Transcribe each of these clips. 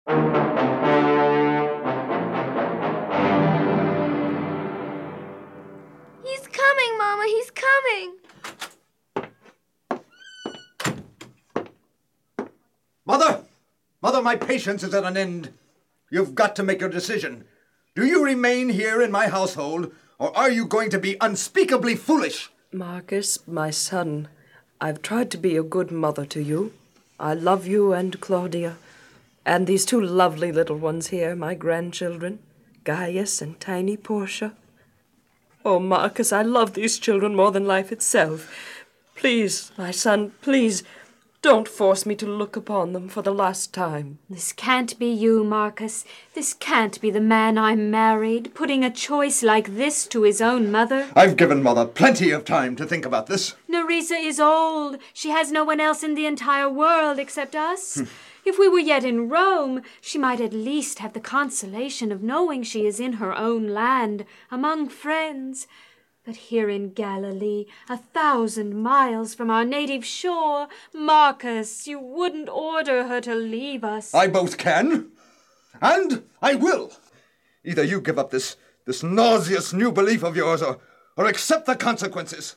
He's coming, Mama, he's coming. Mother! Mother, my patience is at an end. You've got to make your decision. Do you remain here in my household, or are you going to be unspeakably foolish? Marcus, my son, I've tried to be a good mother to you. I love you and Claudia, and these two lovely little ones here, my grandchildren, Gaius and tiny Portia. Oh, Marcus, I love these children more than life itself. Please, my son, please, don't force me to look upon them for the last time. This can't be you, Marcus. This can't be the man I married, putting a choice like this to his own mother. I've given Mother plenty of time to think about this. Nerissa is old. She has no one else in the entire world except us. If we were yet in Rome, she might at least have the consolation of knowing she is in her own land, among friends. But here in Galilee, 1,000 miles from our native shore, Marcus, you wouldn't order her to leave us. I both can, and I will. Either you give up this nauseous new belief of yours, or accept the consequences.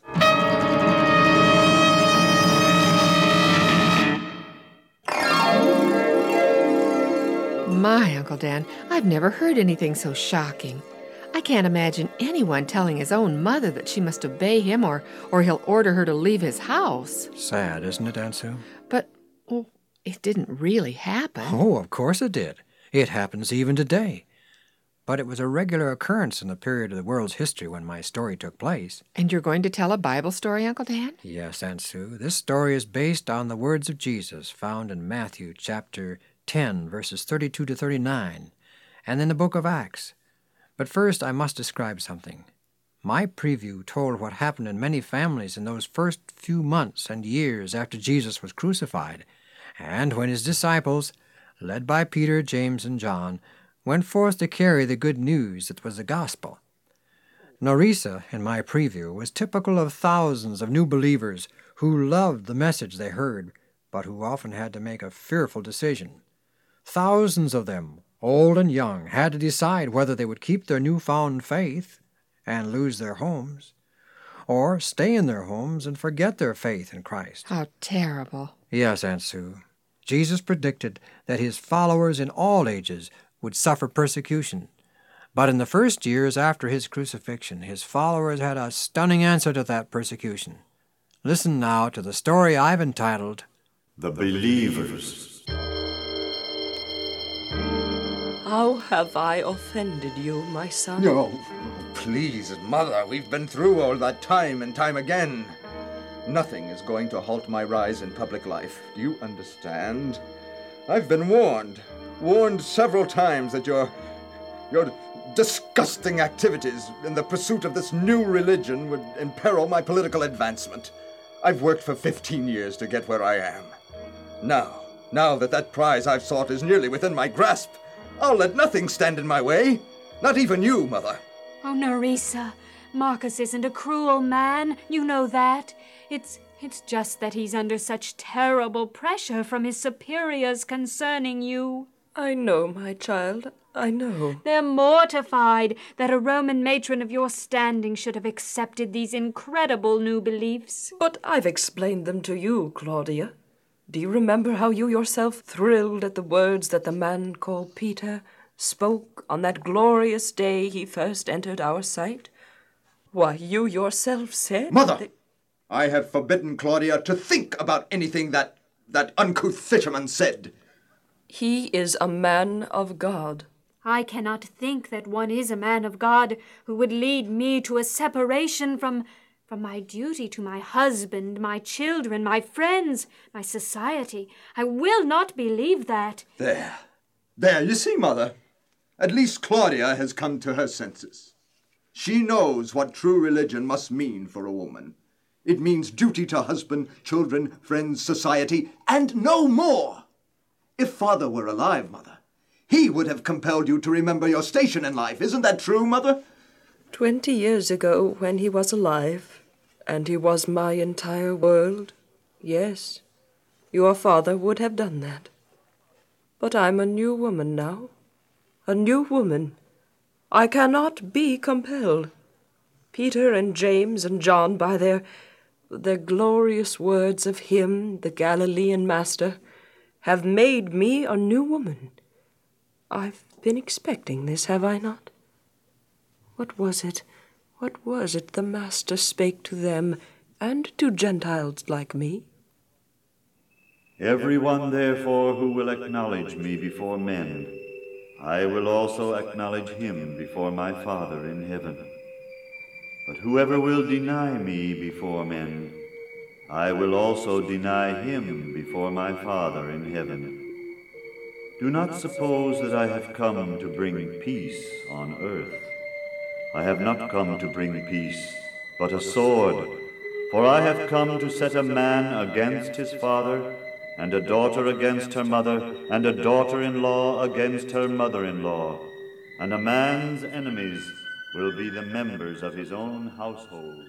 My, Uncle Dan, I've never heard anything so shocking. I can't imagine anyone telling his own mother that she must obey him or he'll order her to leave his house. Sad, isn't it, Aunt Sue? But, it didn't really happen. Oh, of course it did. It happens even today. But it was a regular occurrence in the period of the world's history when my story took place. And you're going to tell a Bible story, Uncle Dan? Yes, Aunt Sue. This story is based on the words of Jesus found in Matthew chapter 10, verses 32 to 39, and in the book of Acts. But first, I must describe something. My preview told what happened in many families in those first few months and years after Jesus was crucified, and when his disciples, led by Peter, James, and John, went forth to carry the good news that was the gospel. Nerissa, in my preview, was typical of thousands of new believers who loved the message they heard, but who often had to make a fearful decision. Thousands of them, old and young, had to decide whether they would keep their newfound faith and lose their homes, or stay in their homes and forget their faith in Christ. How terrible. Yes, Aunt Sue. Jesus predicted that his followers in all ages would suffer persecution. But in the first years after his crucifixion, his followers had a stunning answer to that persecution. Listen now to the story I've entitled, The Believers. How have I offended you, my son? No, please, Mother, we've been through all that time and time again. Nothing is going to halt my rise in public life. Do you understand? I've been warned several times that your disgusting activities in the pursuit of this new religion would imperil my political advancement. I've worked for 15 years to get where I am. Now that prize I've sought is nearly within my grasp, I'll let nothing stand in my way. Not even you, Mother. Oh, Nerissa, Marcus isn't a cruel man. You know that. It's just that he's under such terrible pressure from his superiors concerning you. I know, my child, I know. They're mortified that a Roman matron of your standing should have accepted these incredible new beliefs. But I've explained them to you, Claudia. Do you remember how you yourself thrilled at the words that the man called Peter spoke on that glorious day he first entered our sight? Why, you yourself said... Mother! I have forbidden Claudia to think about anything that uncouth fisherman said. He is a man of God. I cannot think that one is a man of God who would lead me to a separation from my duty to my husband, my children, my friends, my society. I will not believe that. There, you see, Mother. At least Claudia has come to her senses. She knows what true religion must mean for a woman. It means duty to husband, children, friends, society, and no more. If Father were alive, Mother, he would have compelled you to remember your station in life. Isn't that true, Mother? 20 years ago, when he was alive, and he was my entire world, yes, your father would have done that. But I'm a new woman now. A new woman. I cannot be compelled. Peter and James and John, by their glorious words of him, the Galilean master, have made me a new woman. I've been expecting this, have I not? What was it the master spake to them and to Gentiles like me? Everyone, therefore, who will acknowledge me before men, I will also acknowledge him before my Father in heaven. But whoever will deny me before men, I will also deny him before my Father in heaven. Do not suppose that I have come to bring peace on earth. I have not come to bring peace, but a sword. For I have come to set a man against his father, and a daughter against her mother, and a daughter-in-law against her mother-in-law. And a man's enemies will be the members of his own household.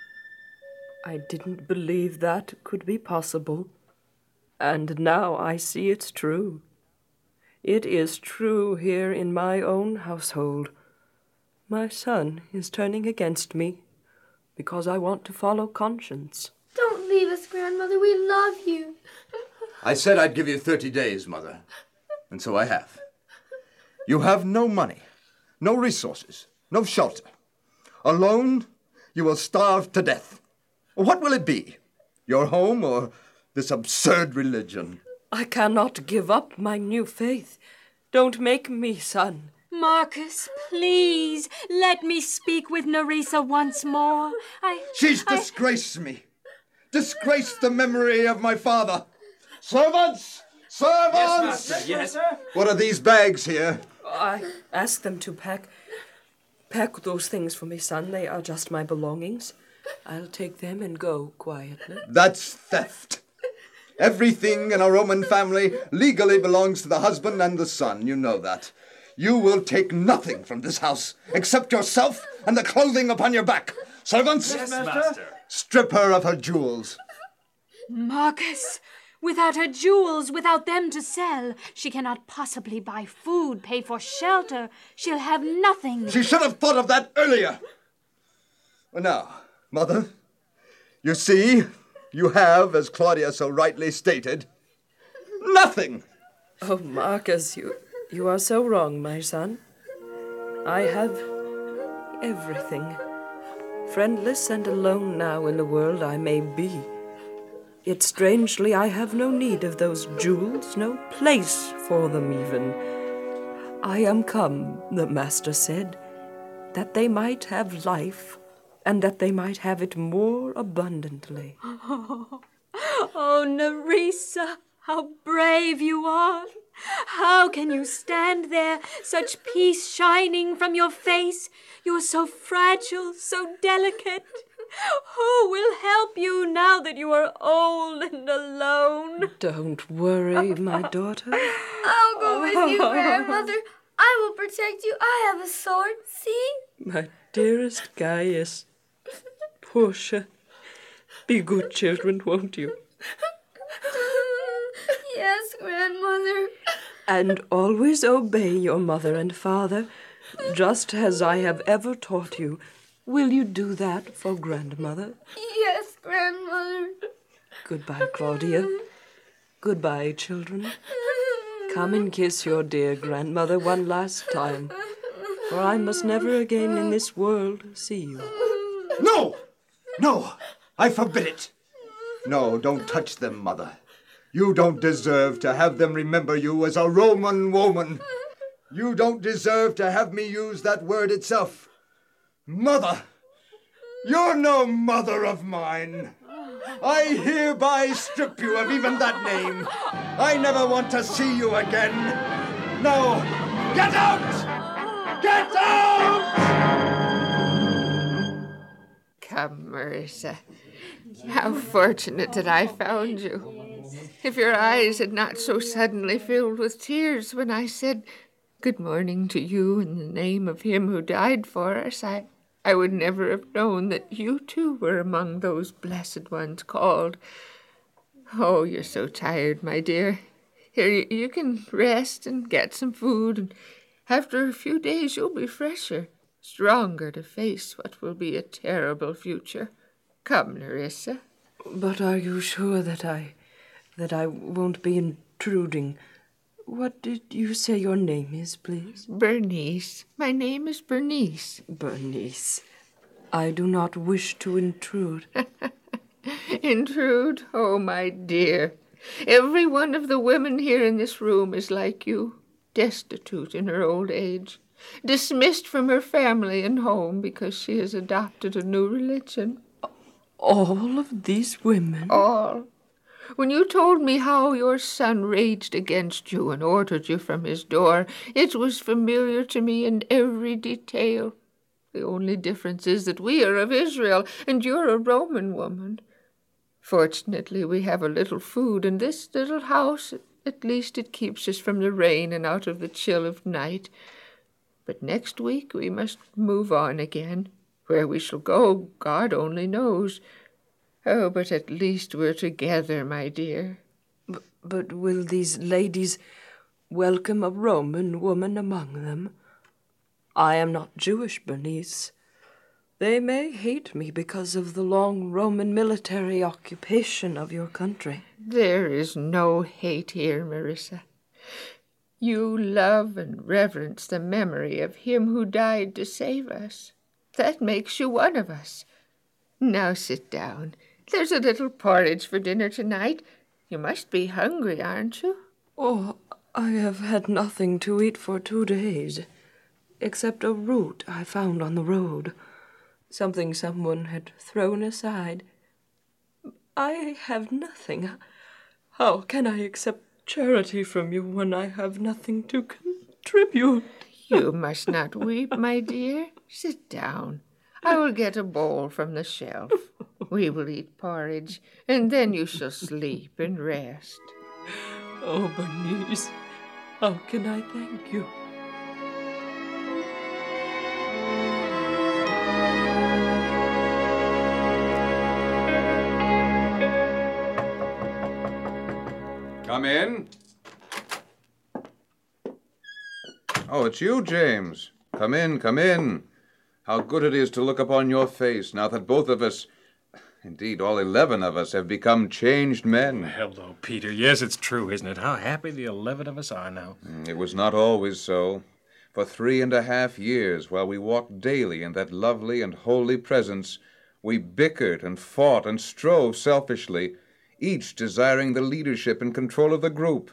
I didn't believe that could be possible, and now I see it's true. It is true here in my own household. My son is turning against me because I want to follow conscience. Don't leave us, Grandmother. We love you. I said I'd give you 30 days, Mother, and so I have. You have no money, no resources, no shelter. Alone, you will starve to death. What will it be? Your home or this absurd religion? I cannot give up my new faith. Don't make me, son. Marcus, please, let me speak with Nerissa once more. She's disgraced me. Disgraced the memory of my father. Servants! Servants! Yes, Master. Yes, sir. What are these bags here? I asked them to pack those things for me, son. They are just my belongings. I'll take them and go quietly. That's theft. Everything in a Roman family legally belongs to the husband and the son. You know that. You will take nothing from this house except yourself and the clothing upon your back. Servants, Yes, Master. strip her of her jewels. Marcus, without her jewels, without them to sell, she cannot possibly buy food, pay for shelter. She'll have nothing. She should have thought of that earlier. Well, now, Mother, you see, you have, as Claudia so rightly stated, nothing. Oh, Marcus, you are so wrong, my son. I have everything. Friendless and alone now in the world I may be, yet strangely I have no need of those jewels, no place for them even. I am come, the Master said, that they might have life, and that they might have it more abundantly. Oh, Nerissa, how brave you are. How can you stand there, such peace shining from your face? You're so fragile, so delicate. Who will help you now that you are old and alone? Don't worry, my daughter. I'll go with you, Grandmother. I will protect you. I have a sword. See? My dearest Gaius. Portia, be good children, won't you? Yes, Grandmother. And always obey your mother and father, just as I have ever taught you. Will you do that for Grandmother? Yes, Grandmother. Goodbye, Claudia. Goodbye, children. Come and kiss your dear grandmother one last time, for I must never again in this world see you. No! No! I forbid it! No, don't touch them, Mother. You don't deserve to have them remember you as a Roman woman. You don't deserve to have me use that word itself. Mother! You're no mother of mine. I hereby strip you of even that name. I never want to see you again. No! Get out! Get out! Come, Marissa. How fortunate that I found you. If your eyes had not so suddenly filled with tears when I said good morning to you in the name of him who died for us, I would never have known that you too were among those blessed ones called. Oh, you're so tired, my dear. Here, you can rest and get some food, and after a few days you'll be fresher, stronger to face what will be a terrible future. Come, Nerissa. But are you sure that I won't be intruding? What did you say your name is, please? Bernice. My name is Bernice. Bernice. I do not wish to intrude. Intrude? Oh, my dear. Every one of the women here in this room is like you, destitute in her old age, dismissed from her family and home because she has adopted a new religion. All of these women? All. When you told me how your son raged against you and ordered you from his door, it was familiar to me in every detail. The only difference is that we are of Israel and you're a Roman woman. Fortunately, we have a little food in this little house. At least it keeps us from the rain and out of the chill of night. But next week we must move on again. Where we shall go, God only knows. Oh, but at least we're together, my dear. But will these ladies welcome a Roman woman among them? I am not Jewish, Bernice. They may hate me because of the long Roman military occupation of your country. There is no hate here, Marissa. You love and reverence the memory of him who died to save us. That makes you one of us. Now sit down. There's a little porridge for dinner tonight. You must be hungry, aren't you? Oh, I have had nothing to eat for 2 days, except a root I found on the road. Something someone had thrown aside. I have nothing. How can I accept charity from you when I have nothing to contribute? You must not weep, my dear. Sit down. I will get a bowl from the shelf. We will eat porridge, and then you shall sleep and rest. Oh, Bernice, how can I thank you? Come in. Oh, it's you, James. Come in, come in. How good it is to look upon your face now that both of us, indeed all 11 of us, have become changed men. Hello, Peter. Yes, it's true, isn't it? How happy the 11 of us are now. It was not always so. For 3.5 years, while we walked daily in that lovely and holy presence, we bickered and fought and strove selfishly, each desiring the leadership and control of the group.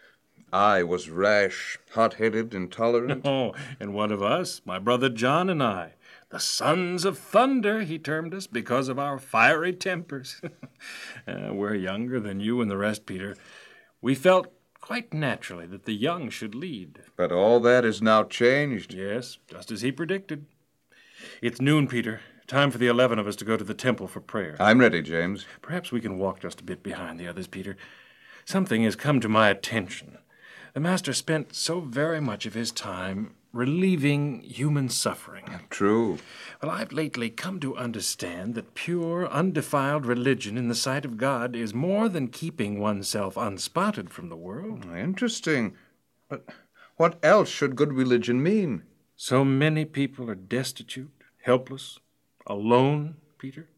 I was rash, hot-headed, intolerant. Oh, and one of us, my brother John and I, the sons of thunder, he termed us, because of our fiery tempers. We're younger than you and the rest, Peter. We felt quite naturally that the young should lead. But all that is now changed. Yes, just as he predicted. It's noon, Peter. Time for the 11 of us to go to the temple for prayer. I'm ready, James. Perhaps we can walk just a bit behind the others, Peter. Something has come to my attention. The Master spent so very much of his time relieving human suffering. True. Well, I've lately come to understand that pure, undefiled religion in the sight of God is more than keeping oneself unspotted from the world. Interesting. But what else should good religion mean? So many people are destitute, helpless, alone, Peter.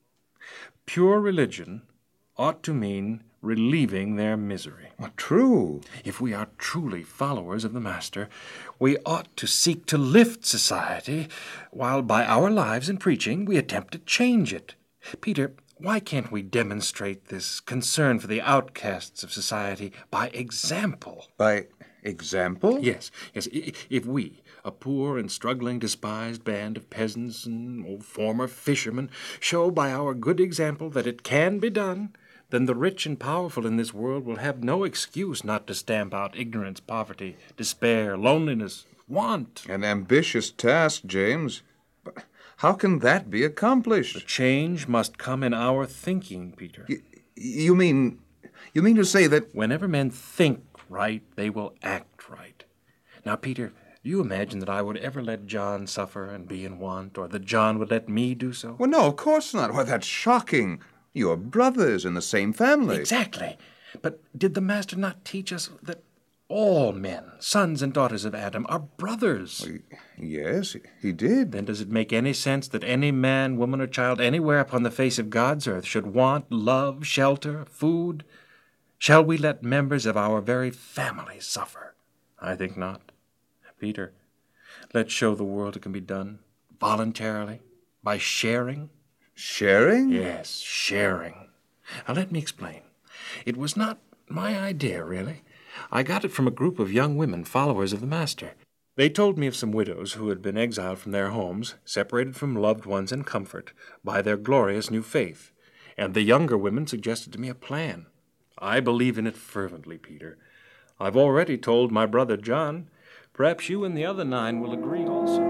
Pure religion ought to mean relieving their misery. True. If we are truly followers of the Master, we ought to seek to lift society, while by our lives and preaching we attempt to change it. Peter, why can't we demonstrate this concern for the outcasts of society by example? By example? Yes. If we, a poor and struggling, despised band of peasants and former fishermen, show by our good example that it can be done, then the rich and powerful in this world will have no excuse not to stamp out ignorance, poverty, despair, loneliness, want. An ambitious task, James. But how can that be accomplished? The change must come in our thinking, Peter. You mean to say that... Whenever men think right, they will act right. Now, Peter, do you imagine that I would ever let John suffer and be in want, or that John would let me do so? Well, no, of course not. Why, that's shocking. You're brothers in the same family. Exactly. But did the Master not teach us that All men, sons and daughters of Adam, are brothers. Yes, he did. Then does it make any sense that any man, woman, or child anywhere upon the face of God's earth should want love, shelter, food? Shall we let members of our very family suffer? I think not. Peter, let's show the world it can be done voluntarily, by sharing. Sharing? Yes, sharing. Now let me explain. It was not my idea, really. I got it from a group of young women, followers of the Master. They told me of some widows who had been exiled from their homes, separated from loved ones and comfort, by their glorious new faith. And the younger women suggested to me a plan. I believe in it fervently, Peter. I've already told my brother John. Perhaps you and the other 9 will agree also.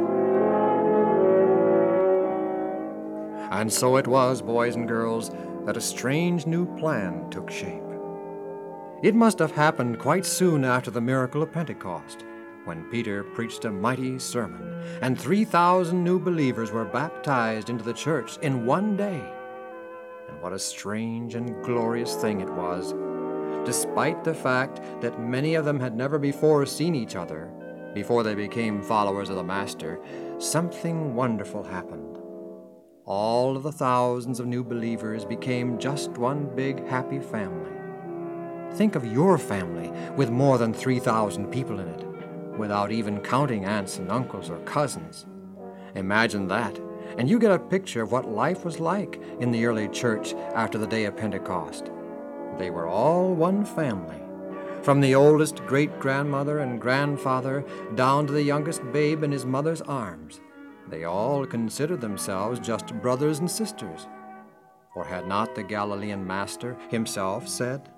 And so it was, boys and girls, that a strange new plan took shape. It must have happened quite soon after the miracle of Pentecost, when Peter preached a mighty sermon, and 3,000 new believers were baptized into the church in one day. And what a strange and glorious thing it was, despite the fact that many of them had never before seen each other, before they became followers of the Master, something wonderful happened. All of the thousands of new believers became just one big happy family. Think of your family with more than 3,000 people in it, without even counting aunts and uncles or cousins. Imagine that, and you get a picture of what life was like in the early church after the day of Pentecost. They were all one family, from the oldest great-grandmother and grandfather down to the youngest babe in his mother's arms. They all considered themselves just brothers and sisters. For had not the Galilean Master himself said,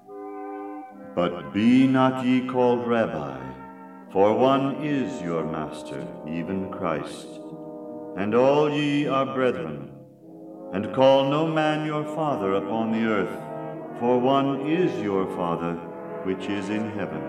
But be not ye called Rabbi, for one is your Master, even Christ. And all ye are brethren. And call no man your father upon the earth, for one is your Father, which is in heaven.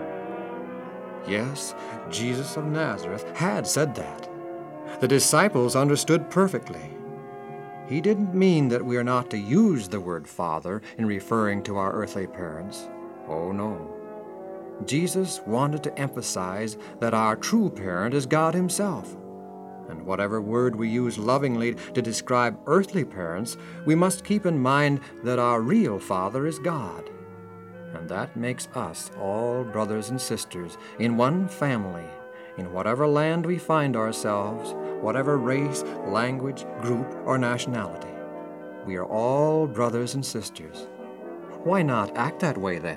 Yes, Jesus of Nazareth had said that. The disciples understood perfectly. He didn't mean that we are not to use the word Father in referring to our earthly parents. Oh, no. Jesus wanted to emphasize that our true parent is God Himself. And whatever word we use lovingly to describe earthly parents, we must keep in mind that our real Father is God. And that makes us all brothers and sisters in one family, in whatever land we find ourselves, whatever race, language, group, or nationality. We are all brothers and sisters. Why not act that way then?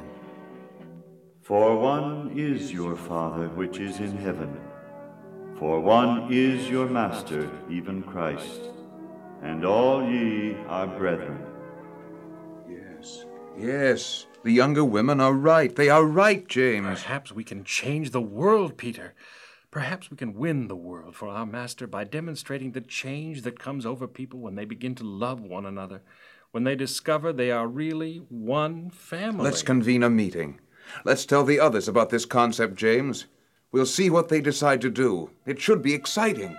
For one is your Father, which is in heaven. For one is your Master, even Christ. And all ye are brethren. Yes, the younger women are right. They are right, James. Perhaps we can change the world, Peter. Perhaps we can win the world for our Master by demonstrating the change that comes over people when they begin to love one another, when they discover they are really one family. Let's convene a meeting. Let's tell the others about this concept, James. We'll see what they decide to do. It should be exciting.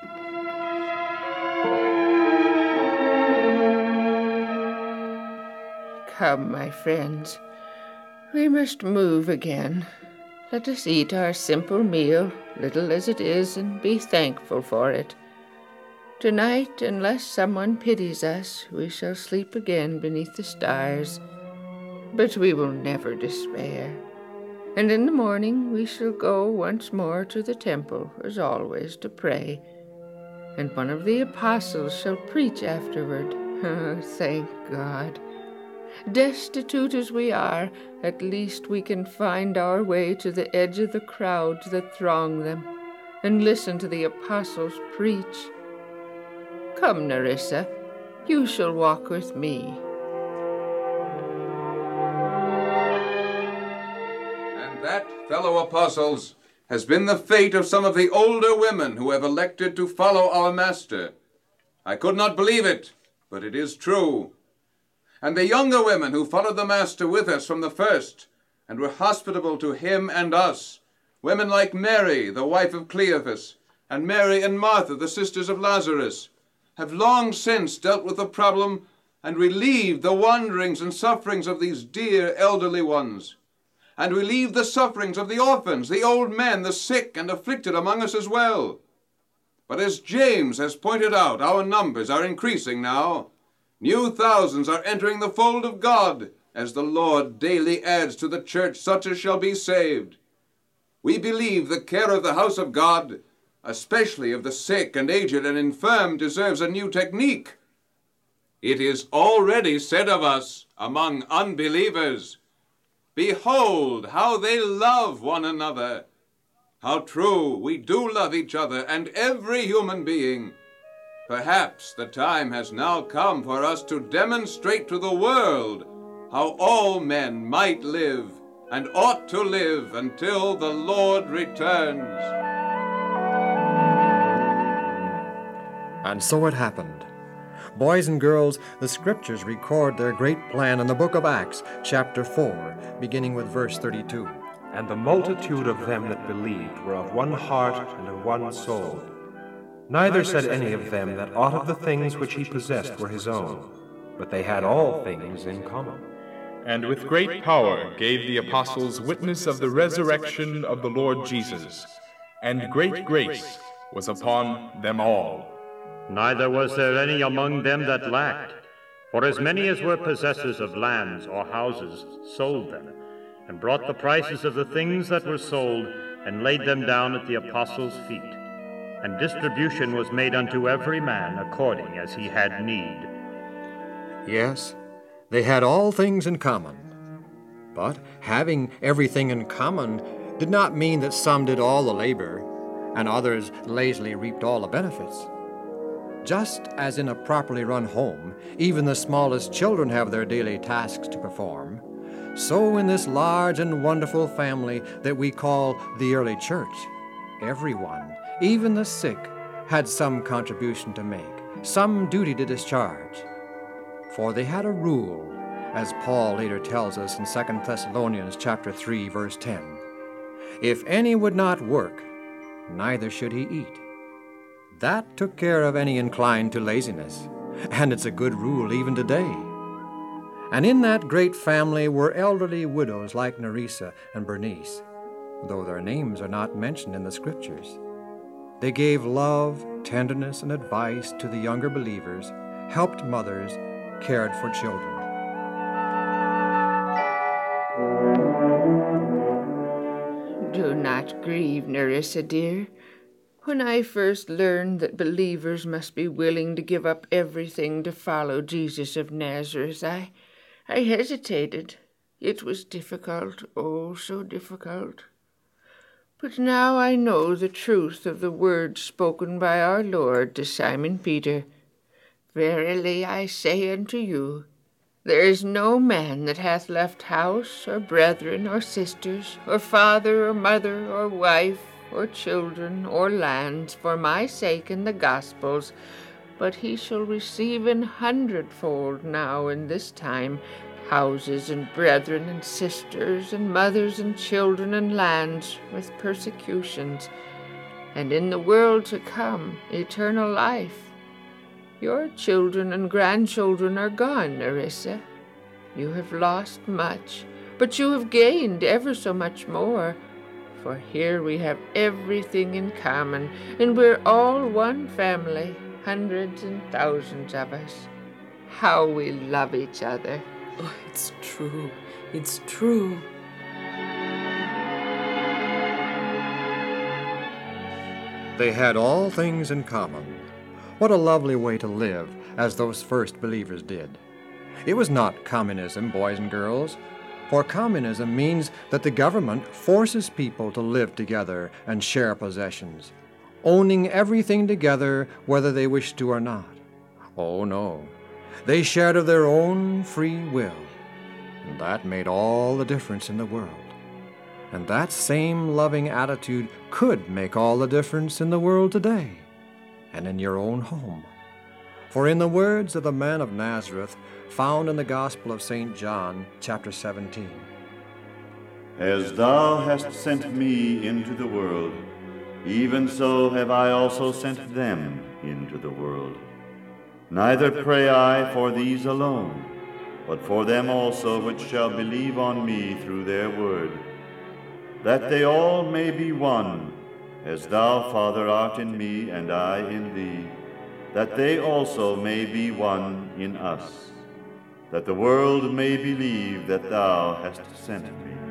Come, my friends, we must move again. Let us eat our simple meal, little as it is, and be thankful for it. Tonight, unless someone pities us, we shall sleep again beneath the stars. But we will never despair. And in the morning we shall go once more to the temple, as always, to pray. And one of the apostles shall preach afterward. Oh, thank God. Destitute as we are, at least we can find our way to the edge of the crowds that throng them, and listen to the apostles preach. Come, Nerissa, you shall walk with me. And that, fellow apostles, has been the fate of some of the older women who have elected to follow our Master. I could not believe it, but it is true. And the younger women who followed the Master with us from the first, and were hospitable to him and us, women like Mary, the wife of Cleophas, and Mary and Martha, the sisters of Lazarus, have long since dealt with the problem and relieved the wanderings and sufferings of these dear elderly ones. and relieve the sufferings of the orphans, the old men, the sick and afflicted among us as well. But as James has pointed out, our numbers are increasing now. New thousands are entering the fold of God, as the Lord daily adds to the church such as shall be saved. We believe the care of the house of God, especially of the sick and aged and infirm, deserves a new technique. It is already said of us among unbelievers, "Behold how they love one another." How true, we do love each other and every human being. Perhaps the time has now come for us to demonstrate to the world how all men might live and ought to live until the Lord returns. And so it happened. Boys and girls, the scriptures record their great plan in the book of Acts, chapter 4, beginning with verse 32. And the multitude of them that believed were of one heart and of one soul. Neither said any of them that aught of the things which he possessed were his own, but they had all things in common. And with great power gave the apostles witness of the resurrection of the Lord Jesus, and great grace was upon them all. Neither was there any among them that lacked, for as many as were possessors of lands or houses sold them, and brought the prices of the things that were sold, and laid them down at the apostles' feet. And distribution was made unto every man according as he had need. Yes, they had all things in common. But having everything in common did not mean that some did all the labor, and others lazily reaped all the benefits. Just as in a properly run home, even the smallest children have their daily tasks to perform, so in this large and wonderful family that we call the early church, everyone, even the sick, had some contribution to make, some duty to discharge. For they had a rule, as Paul later tells us in 2 Thessalonians chapter 3, verse 10. If any would not work, neither should he eat. That took care of any inclined to laziness, and it's a good rule even today. And in that great family were elderly widows like Nerissa and Bernice, though their names are not mentioned in the scriptures. They gave love, tenderness, and advice to the younger believers, helped mothers, cared for children. Do not grieve, Nerissa, dear. When I first learned that believers must be willing to give up everything to follow Jesus of Nazareth, I hesitated. It was difficult, oh, so difficult. But now I know the truth of the words spoken by our Lord to Simon Peter. Verily I say unto you, there is no man that hath left house, or brethren, or sisters, or father, or mother, or wife, or children, or lands, for my sake and the gospel's, but he shall receive 100-fold now in this time, houses and brethren and sisters and mothers and children and lands with persecutions, and in the world to come eternal life. Your children and grandchildren are gone, Nerissa. You have lost much, but you have gained ever so much more, for here we have everything in common, and we're all one family, hundreds and thousands of us. How we love each other. Oh, it's true. It's true. They had all things in common. What a lovely way to live, as those first believers did. It was not communism, boys and girls, for communism means that the government forces people to live together and share possessions, owning everything together whether they wish to or not. Oh no, they shared of their own free will, and that made all the difference in the world. And that same loving attitude could make all the difference in the world today, and in your own home. For in the words of the man of Nazareth, found in the Gospel of St. John, chapter 17, As thou hast sent me into the world, even so have I also sent them into the world. Neither pray I for these alone, but for them also which shall believe on me through their word, that they all may be one, as thou, Father, art in me, and I in thee, that they also may be one in us, that the world may believe that thou hast sent me.